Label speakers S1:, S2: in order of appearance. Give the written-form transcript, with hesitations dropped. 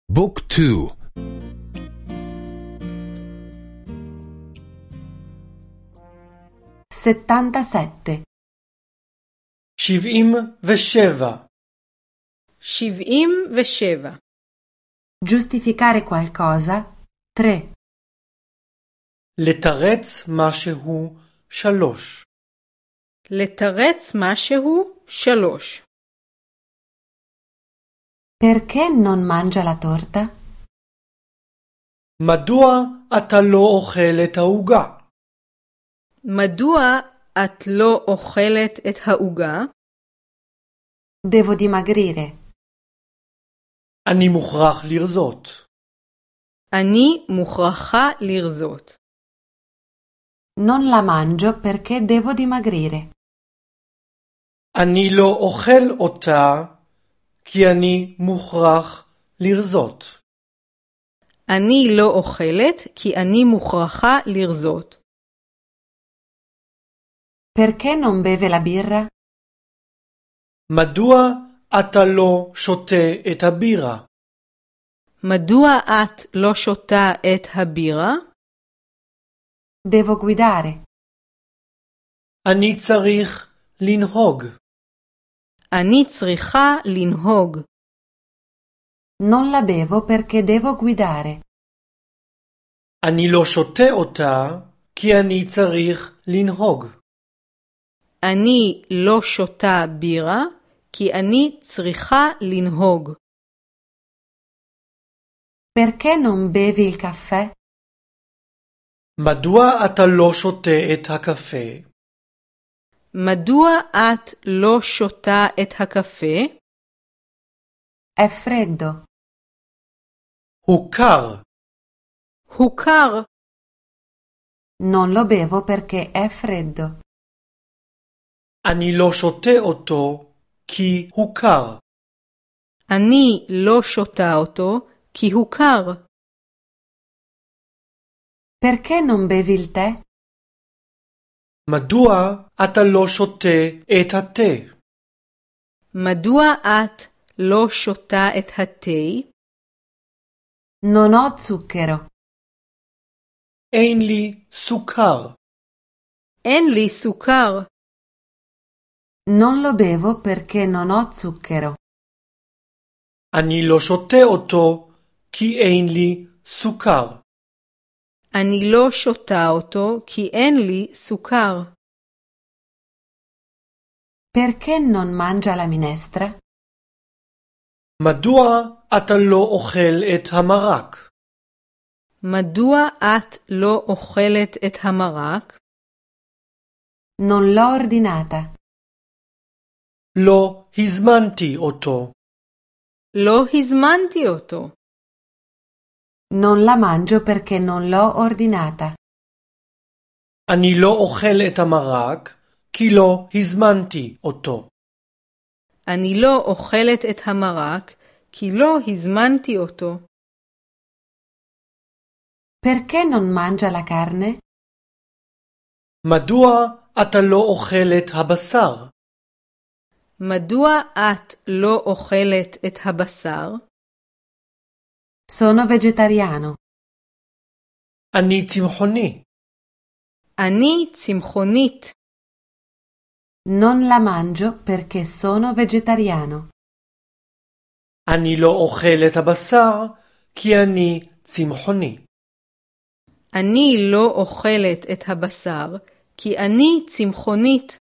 S1: بوك 2.
S2: 77
S3: 77
S4: 77
S2: Giustificare qualcosa 3
S3: לתרץ משהו 3
S4: לתרץ משהו 3
S2: Perché non mangia la torta?
S3: מדוע אתה לא אוכל את העוגה?
S4: מדוע את לא אוכלת את העוגה?
S2: Devo dimagrire.
S3: אני מוכרח לרזות.
S4: אני מוכרחה לרזות.
S2: Non la mangio perché devo dimagrire.
S3: אני לא אוכל אותה כי אני מוכרח לרזות.
S4: אני לא אוכלת כי אני מוכרחה לרזות.
S2: Perché non beve la birra?
S3: מדוע אתה לא שותה את הבירה?
S4: מדוע את לא שותה את הבירה?
S2: Devo guidare.
S3: אני צריך לנהוג.
S4: אני צריכה לנהוג.
S2: Non la bevo perché devo guidare.
S3: אני לא שותה אותה כי אני צריך lynhog.
S4: אני לא שותה בירה כי אני צריכה לנהוג.
S2: Perché non bevi il caffè?
S3: מדוע אתה לא שותה את הקפה?
S4: מדוע את לא שותה את הקפה?
S2: È freddo.
S3: הוא קר.
S4: הוא קר.
S2: Non lo bevo perché è freddo.
S3: אני לא שותה אותו כי הוא קר.
S4: אני לא שותה אותו כי הוא קר.
S2: Perché non bevi il tè?
S3: מדוע אתה לא שותה את התה?
S4: מדוע את לא שותה את התה?
S2: Non ho zucchero.
S3: אין לי סוכר.
S4: אין לי סוכר.
S2: Non lo bevo perché non ho zucchero.
S3: אני לא שותה אותו כי אין לי סוכר.
S4: אני לא שותה אותו כי אין לי סוכר.
S2: Perché non mangia la minestra?
S3: מדוע אתה לא אוכל את המרק?
S4: מדוע את לא אוכלת את המרק?
S2: Non l'ho ordinata.
S3: לא הזמנתי אותו.
S4: לא הזמנתי אותו.
S2: Non la mangio perché non l'ho ordinata.
S3: אני לא אוכל את המרק כי לא הזמנתי אותו.
S4: אני לא אוכלת את המרק כי לא הזמנתי אותו.
S2: Perché non mangia la carne?
S3: מדוע אתה לא אוכל את הבשר?
S4: מדוע את לא אוכלת את הבשר?
S2: Sono vegetariano.
S3: אני צמחוני.
S4: אני צמחונית.
S2: Non la mangio perché sono vegetariano.
S3: אני לא אוכל את הבשר כי אני צמחוני.
S4: אני לא אוכלת את הבשר כי אני צמחונית.